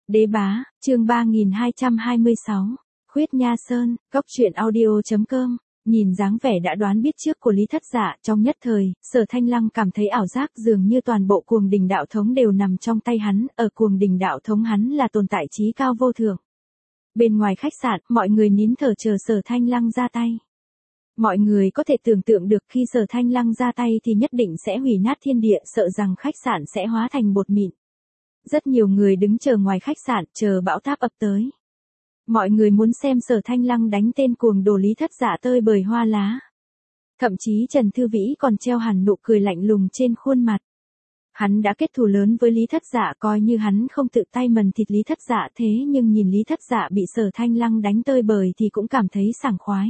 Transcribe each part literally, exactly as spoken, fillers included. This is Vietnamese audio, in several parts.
Đế bá, chương ba nghìn hai trăm hai mươi sáu. Khuyết Nha Sơn, Cốc truyện audio chấm com. Nhìn dáng vẻ đã đoán biết trước của Lý Thất Dạ, trong nhất thời, Sở Thanh Lăng cảm thấy ảo giác dường như toàn bộ Cuồng Đình đạo thống đều nằm trong tay hắn, ở Cuồng Đình đạo thống hắn là tồn tại trí cao vô thượng. Bên ngoài khách sạn, mọi người nín thở chờ Sở Thanh Lăng ra tay. Mọi người có thể tưởng tượng được khi Sở Thanh Lăng ra tay thì nhất định sẽ hủy nát thiên địa, sợ rằng khách sạn sẽ hóa thành bột mịn. Rất nhiều người đứng chờ ngoài khách sạn, chờ bão táp ập tới. Mọi người muốn xem Sở Thanh Lăng đánh tên cuồng đồ Lý Thất Dạ tơi bời hoa lá. Thậm chí Trần Thư Vĩ còn treo hẳn nụ cười lạnh lùng trên khuôn mặt. Hắn đã kết thù lớn với Lý Thất Dạ, coi như hắn không tự tay mần thịt Lý Thất Dạ, thế nhưng nhìn Lý Thất Dạ bị Sở Thanh Lăng đánh tơi bời thì cũng cảm thấy sảng khoái.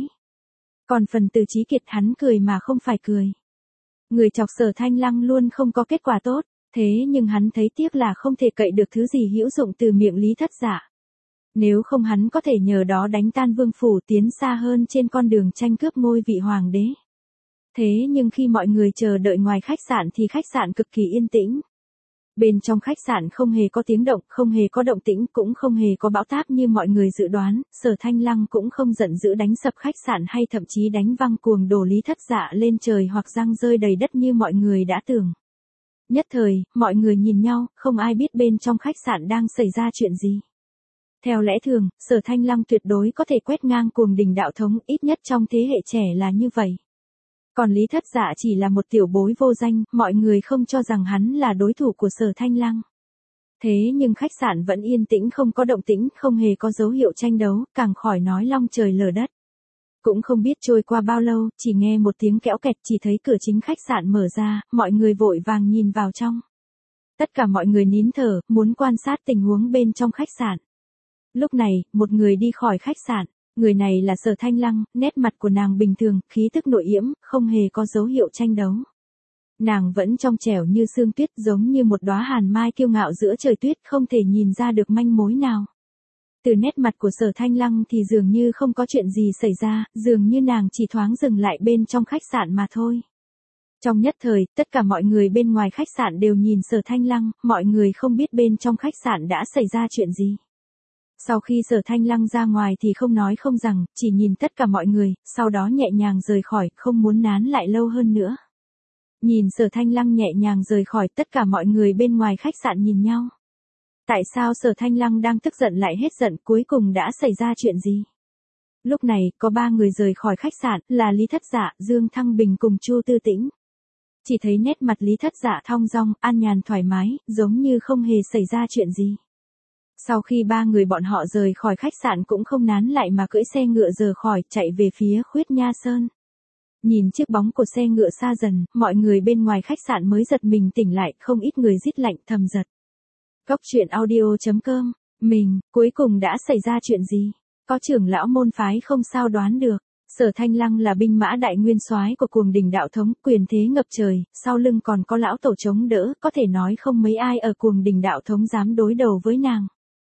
Còn phần Từ Chí Kiệt hắn cười mà không phải cười. Người chọc Sở Thanh Lăng luôn không có kết quả tốt. Thế nhưng hắn thấy tiếc là không thể cậy được thứ gì hữu dụng từ miệng Lý Thất Dạ. Nếu không hắn có thể nhờ đó đánh tan vương phủ tiến xa hơn trên con đường tranh cướp ngôi vị hoàng đế. Thế nhưng khi mọi người chờ đợi ngoài khách sạn thì khách sạn cực kỳ yên tĩnh. Bên trong khách sạn không hề có tiếng động, không hề có động tĩnh, cũng không hề có bão táp như mọi người dự đoán. Sở Thanh Lăng cũng không giận dữ đánh sập khách sạn hay thậm chí đánh văng cuồng đồ Lý Thất Dạ lên trời hoặc giăng rơi đầy đất như mọi người đã tưởng. Nhất thời, mọi người nhìn nhau, không ai biết bên trong khách sạn đang xảy ra chuyện gì. Theo lẽ thường, Sở Thanh Lăng tuyệt đối có thể quét ngang Cuồng Đình đạo thống, ít nhất trong thế hệ trẻ là như vậy. Còn Lý Thất Dạ chỉ là một tiểu bối vô danh, mọi người không cho rằng hắn là đối thủ của Sở Thanh Lăng. Thế nhưng khách sạn vẫn yên tĩnh, không có động tĩnh, không hề có dấu hiệu tranh đấu, càng khỏi nói long trời lở đất. Cũng không biết trôi qua bao lâu, chỉ nghe một tiếng kẽo kẹt, chỉ thấy cửa chính khách sạn mở ra, mọi người vội vàng nhìn vào trong. Tất cả mọi người nín thở, muốn quan sát tình huống bên trong khách sạn. Lúc này, một người đi khỏi khách sạn, người này là Sở Thanh Lăng, nét mặt của nàng bình thường, khí tức nội yểm, không hề có dấu hiệu tranh đấu. Nàng vẫn trong trẻo như sương tuyết, giống như một đóa hàn mai kiêu ngạo giữa trời tuyết, không thể nhìn ra được manh mối nào. Từ nét mặt của Sở Thanh Lăng thì dường như không có chuyện gì xảy ra, dường như nàng chỉ thoáng dừng lại bên trong khách sạn mà thôi. Trong nhất thời, tất cả mọi người bên ngoài khách sạn đều nhìn Sở Thanh Lăng, mọi người không biết bên trong khách sạn đã xảy ra chuyện gì. Sau khi Sở Thanh Lăng ra ngoài thì không nói không rằng, chỉ nhìn tất cả mọi người, sau đó nhẹ nhàng rời khỏi, không muốn nán lại lâu hơn nữa. Nhìn Sở Thanh Lăng nhẹ nhàng rời khỏi, tất cả mọi người bên ngoài khách sạn nhìn nhau. Tại sao Sở Thanh Lăng đang tức giận lại hết giận, cuối cùng đã xảy ra chuyện gì? Lúc này, có ba người rời khỏi khách sạn, là Lý Thất Dạ, Dương Thăng Bình cùng Chu Tư Tĩnh. Chỉ thấy nét mặt Lý Thất Dạ thong dong, an nhàn thoải mái, giống như không hề xảy ra chuyện gì. Sau khi ba người bọn họ rời khỏi khách sạn cũng không nán lại mà cưỡi xe ngựa rời khỏi, chạy về phía Khuyết Nha Sơn. Nhìn chiếc bóng của xe ngựa xa dần, mọi người bên ngoài khách sạn mới giật mình tỉnh lại, không ít người rít lạnh thầm giật. Cốc truyện audio chấm com. Mình, cuối cùng đã xảy ra chuyện gì? Có trưởng lão môn phái không sao đoán được. Sở Thanh Lăng là binh mã đại nguyên soái của Cuồng Đình đạo thống, quyền thế ngập trời, sau lưng còn có lão tổ chống đỡ, có thể nói không mấy ai ở Cuồng Đình đạo thống dám đối đầu với nàng.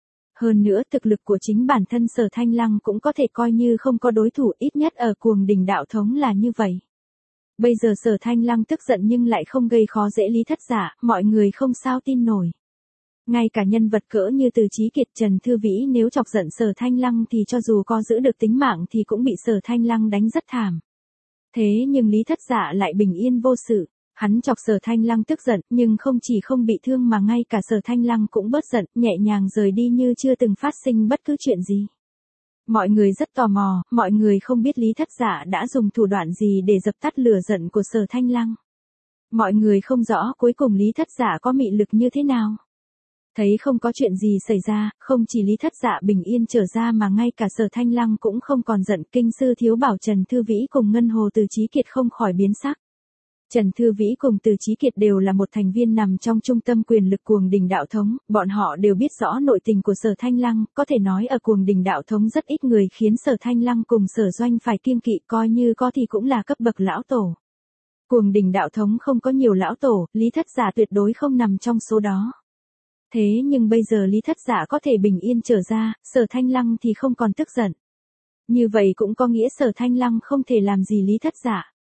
Hơn nữa thực lực của chính bản thân Sở Thanh Lăng cũng có thể coi như không có đối thủ, ít nhất ở Cuồng Đình đạo thống là như vậy. Bây giờ Sở Thanh Lăng tức giận nhưng lại không gây khó dễ Lý Thất Dạ, mọi người không sao tin nổi. Ngay cả nhân vật cỡ như Từ Chí Kiệt, Trần Thư Vĩ nếu chọc giận Sở Thanh Lăng thì cho dù có giữ được tính mạng thì cũng bị Sở Thanh Lăng đánh rất thảm. Thế nhưng Lý Thất Dạ lại bình yên vô sự, hắn chọc Sở Thanh Lăng tức giận nhưng không chỉ không bị thương mà ngay cả Sở Thanh Lăng cũng bớt giận, nhẹ nhàng rời đi như chưa từng phát sinh bất cứ chuyện gì. Mọi người rất tò mò, mọi người không biết Lý Thất Dạ đã dùng thủ đoạn gì để dập tắt lửa giận của Sở Thanh Lăng. Mọi người không rõ cuối cùng Lý Thất Dạ có mị lực như thế nào. Thấy không có chuyện gì xảy ra, không chỉ Lý Thất Dạ bình yên trở ra mà ngay cả Sở Thanh Lăng cũng không còn giận, kinh sư thiếu bảo Trần Thư Vĩ cùng Ngân Hồ Từ Chí Kiệt không khỏi biến sắc. Trần Thư Vĩ cùng Từ Chí Kiệt đều là một thành viên nằm trong trung tâm quyền lực Cuồng Đình đạo thống, bọn họ đều biết rõ nội tình của Sở Thanh Lăng, có thể nói ở Cuồng Đình đạo thống rất ít người khiến Sở Thanh Lăng cùng Sở Doanh phải kiêng kỵ, coi như có thì cũng là cấp bậc lão tổ. Cuồng Đình đạo thống không có nhiều lão tổ, Lý Thất Dạ tuyệt đối không nằm trong số đó. Thế nhưng bây giờ Lý Thất Dạ có thể bình yên trở ra, Sở Thanh Lăng thì không còn tức giận. Như vậy cũng có nghĩa Sở Thanh Lăng không thể làm gì Lý Thất Dạ.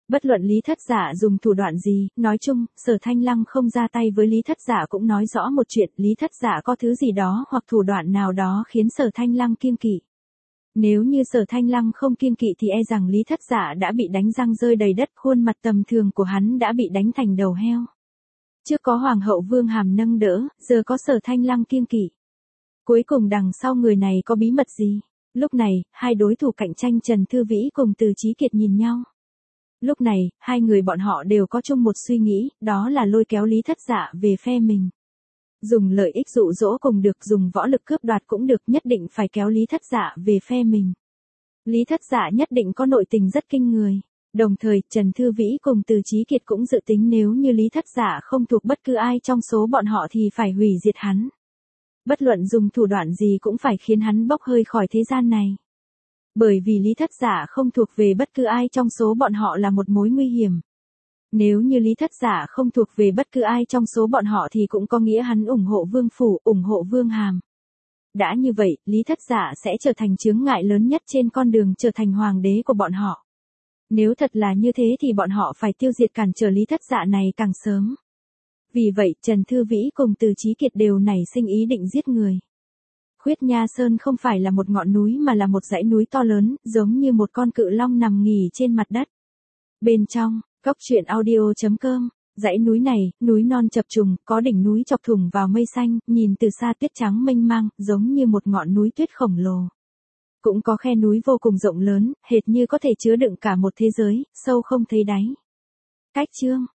Bất luận Lý Thất Giả dùng thủ đoạn gì, nói chung, Sở Thanh Lăng không ra tay với Lý Thất Giả cũng nói rõ một chuyện, Lý Thất Giả có thứ gì đó hoặc thủ đoạn nào đó khiến Sở Thanh Lăng kiêng kỵ. Nếu như Sở Thanh Lăng không kiêng kỵ thì e rằng Lý Thất Giả đã bị đánh răng rơi đầy đất, khuôn mặt tầm thường của hắn đã bị đánh thành đầu heo. Trước có Hoàng hậu Vương Hàm nâng đỡ, giờ có Sở Thanh Lăng kiêng kỵ. Cuối cùng đằng sau người này có bí mật gì? Lúc này, hai đối thủ cạnh tranh Trần Thư Vĩ cùng Từ Chí Kiệt nhìn nhau. Lúc này, hai người bọn họ đều có chung một suy nghĩ, đó là lôi kéo Lý Thất Giả về phe mình. Dùng lợi ích dụ dỗ cùng được, dùng võ lực cướp đoạt cũng được, nhất định phải kéo Lý Thất Giả về phe mình. Lý Thất Giả nhất định có nội tình rất kinh người. Đồng thời, Trần Thư Vĩ cùng Từ Chí Kiệt cũng dự tính nếu như Lý Thất Giả không thuộc bất cứ ai trong số bọn họ thì phải hủy diệt hắn. Bất luận dùng thủ đoạn gì cũng phải khiến hắn bốc hơi khỏi thế gian này. Bởi vì Lý Thất Giả không thuộc về bất cứ ai trong số bọn họ là một mối nguy hiểm. Nếu như Lý Thất Giả không thuộc về bất cứ ai trong số bọn họ thì cũng có nghĩa hắn ủng hộ Vương Phủ, ủng hộ Vương Hàm. Đã như vậy, Lý Thất Giả sẽ trở thành chướng ngại lớn nhất trên con đường trở thành hoàng đế của bọn họ. Nếu thật là như thế thì bọn họ phải tiêu diệt cản trở Lý Thất Giả này càng sớm. Vì vậy, Trần Thư Vĩ cùng Từ Chí Kiệt đều nảy sinh ý định giết người. Khuyết Nha Sơn không phải là một ngọn núi mà là một dãy núi to lớn, giống như một con cự long nằm nghỉ trên mặt đất. Bên trong, cốc truyện audio chấm com, dãy núi này, núi non chập trùng, có đỉnh núi chọc thủng vào mây xanh, nhìn từ xa tuyết trắng mênh mang, giống như một ngọn núi tuyết khổng lồ. Cũng có khe núi vô cùng rộng lớn, hệt như có thể chứa đựng cả một thế giới, sâu không thấy đáy. Cách chương